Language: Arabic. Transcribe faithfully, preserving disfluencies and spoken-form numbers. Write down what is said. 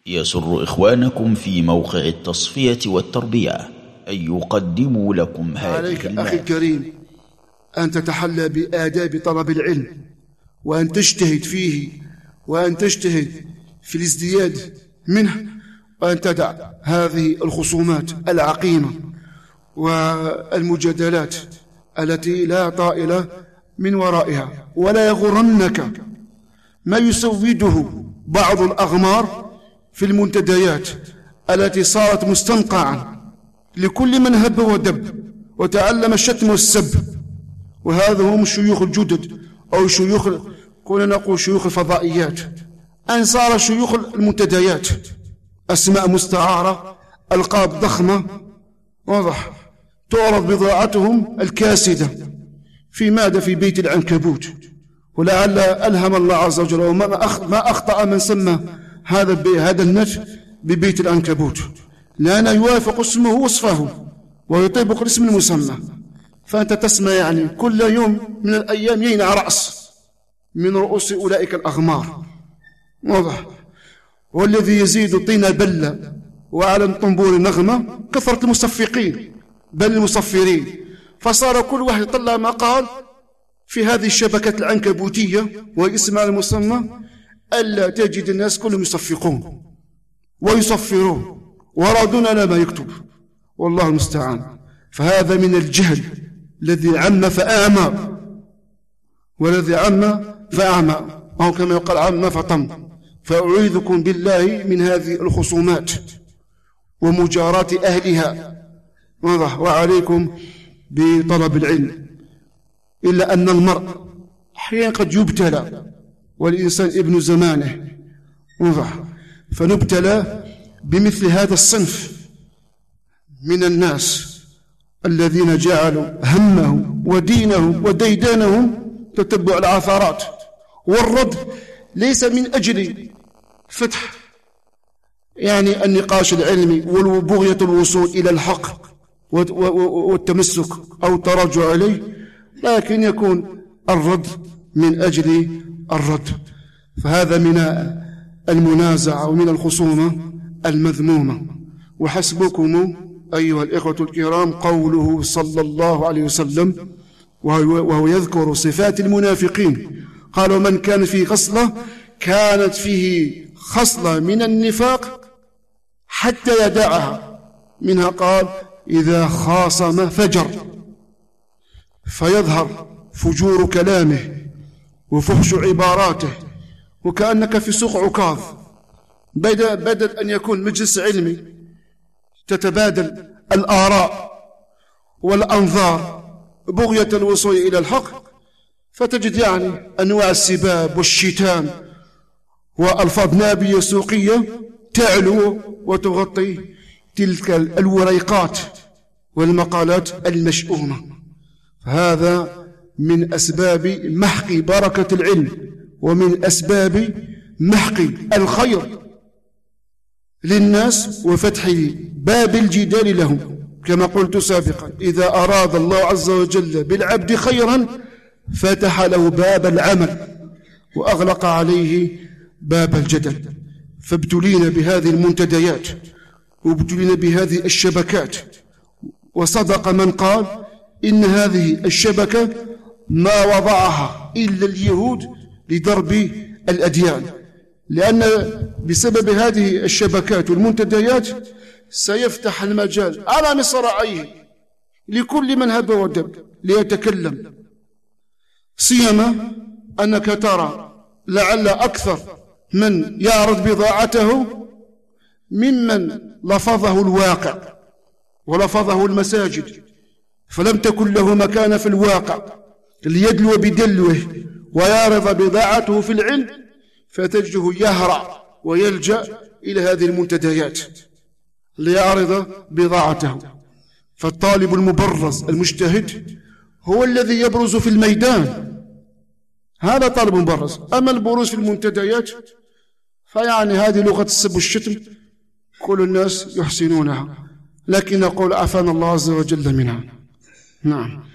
يسر إخوانكم في موقع التصفية والتربية أن يقدموا لكم هذه عليك أخي الكريم أن تتحلى بآداب طلب العلم، وأن تجتهد فيه، وأن تجتهد في الازدياد منه، وأن تدع هذه الخصومات العقيمة والمجادلات التي لا طائل من ورائها. ولا يغرنك ما يسوده بعض الأغمار في المنتديات التي صارت مستنقعا لكل من هب ودب وتعلم الشتم والسب، وهذا هم الشيوخ الجدد أو شيوخ، كنا نقول شيوخ الفضائيات، أن صار شيوخ المنتديات أسماء مستعارة، ألقاب ضخمة، واضح، تعرض بضاعتهم الكاسدة في ماذا؟ في بيت العنكبوت. ولعل ألهم الله عز وجل وما أخطأ من سمى هذا هذا النت ببيت العنكبوت، لأنه يوافق اسمه وصفه ويطابق الاسم المسمى. فأنت تسمع يعني كل يوم من الأيام ينع رأس من رؤوس أولئك الأغمار، واضح. والذي يزيد طين بلة وعلى الطنبور نغمة كثرة المصفقين بل المصفرين، فصار كل واحد يطلع مقال في هذه الشبكة العنكبوتية واسمها المسمى، ألا تجد الناس كلهم يصفقون ويصفرون ورادون على ما يكتب، والله المستعان. فهذا من الجهل الذي عم فأعمى، والذي عم فأعمى، أو كما يقال عم فطم. فأعيذكم بالله من هذه الخصومات ومجاراة أهلها، واضح، وعليكم بطلب العلم. إلا أن المرء أحيانا قد يبتلى، والإنسان ابن زمانه، واضح، فنبتلى بمثل هذا الصنف من الناس الذين جعلوا همه ودينه وديدانهم تتبع العثرات والرد، ليس من أجل فتح يعني النقاش العلمي وبغية الوصول إلى الحق والتمسك أو التراجع عليه، لكن يكون الرد من أجل الرد. فهذا من المنازعة ومن الخصومة المذمومة. وحسبكم أيها الإخوة الكرام قوله صلى الله عليه وسلم وهو يذكر صفات المنافقين، قال: ومن كان فيه خصلة كانت فيه خصلة من النفاق حتى يدعها، منها قال: إذا خاصم فجر، فيظهر فجور كلامه وفحش عباراته، وكأنك في سوق عكاظ، بدل أن يكون مجلس علمي تتبادل الآراء والأنظار بغية الوصول إلى الحق، فتجد يعني أنواع السباب والشتام وألفاظ نابية سوقية تعلو وتغطي تلك الوريقات والمقالات المشؤومة. هذا من أسباب محق بركة العلم، ومن أسباب محق الخير للناس وفتح باب الجدال لهم. كما قلت سابقا: إذا أراد الله عز وجل بالعبد خيرا فتح له باب العمل وأغلق عليه باب الجدل. فابتلينا بهذه المنتديات وابتلينا بهذه الشبكات، وصدق من قال إن هذه الشبكة ما وضعها إلا اليهود لضرب الأديان، لأن بسبب هذه الشبكات والمنتديات سيفتح المجال على مصراعيه لكل من هب ودب ليتكلم. سيما أنك ترى لعل أكثر من يعرض بضاعته ممن لفظه الواقع ولفظه المساجد، فلم تكن له مكان في الواقع ليدلو بدلوه ويعرض بضاعته في العلم، فتجده يهرع ويلجأ إلى هذه المنتديات ليعرض بضاعته. فالطالب المبرز المجتهد هو الذي يبرز في الميدان، هذا طالب مبرز. أما البروز في المنتديات فيعني هذه لغة السب والشتم كل الناس يحسنونها، لكن نقول عافانا الله عز وجل منها. نعم.